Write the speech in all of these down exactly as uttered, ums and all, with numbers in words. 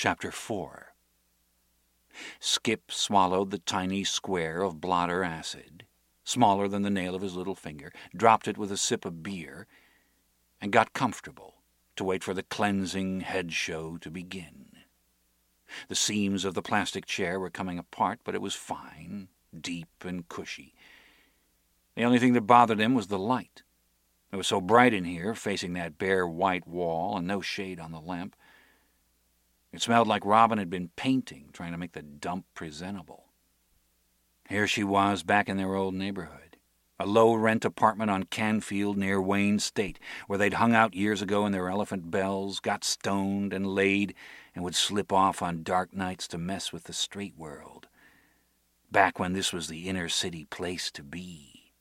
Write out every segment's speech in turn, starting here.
Chapter four. Skip swallowed the tiny square of blotter acid, smaller than the nail of his little finger, dropped it with a sip of beer, and got comfortable to wait for the cleansing head show to begin. The seams of the plastic chair were coming apart, but it was fine, deep and cushy. The only thing that bothered him was the light. It was so bright in here, facing that bare white wall, and no shade on the lamp. It smelled like Robin had been painting, trying to make the dump presentable. Here she was, back in their old neighborhood, a low-rent apartment on Canfield near Wayne State, where they'd hung out years ago in their elephant bells, got stoned and laid, and would slip off on dark nights to mess with the straight world. Back when this was the inner-city place to be.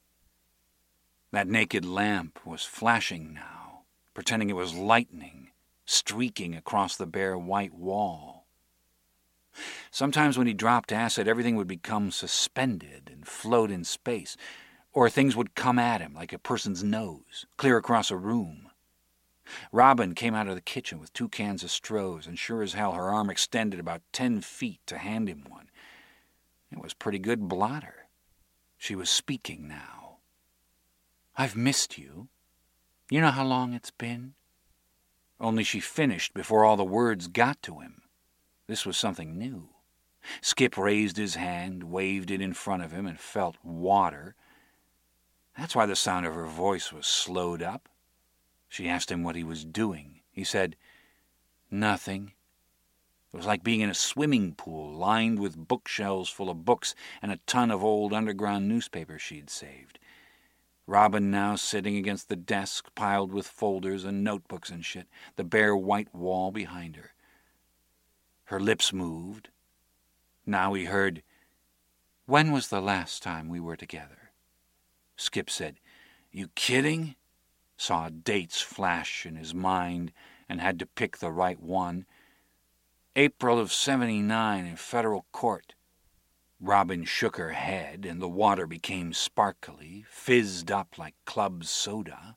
That naked lamp was flashing now, pretending it was lightning, streaking across the bare white wall. Sometimes when he dropped acid, everything would become suspended and float in space, or things would come at him like a person's nose, clear across a room. Robin came out of the kitchen with two cans of Stroh's, and sure as hell her arm extended about ten feet to hand him one. It was pretty good blotter. She was speaking now. "I've missed you. You know how long it's been?" Only she finished before all the words got to him. This was something new. Skip raised his hand, waved it in front of him, and felt water. That's why the sound of her voice was slowed up. She asked him what he was doing. He said, "Nothing." It was like being in a swimming pool lined with bookshelves full of books and a ton of old underground newspapers she'd saved. Robin now sitting against the desk piled with folders and notebooks and shit, the bare white wall behind her. Her lips moved. Now he heard, "When was the last time we were together?" Skip said, "You kidding?" Saw dates flash in his mind and had to pick the right one. April of seventy-nine in federal court. Robin shook her head, and the water became sparkly, fizzed up like club soda.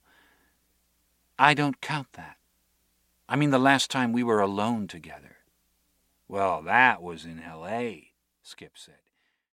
"I don't count that. I mean the last time we were alone together." "Well, that was in L A," Skip said.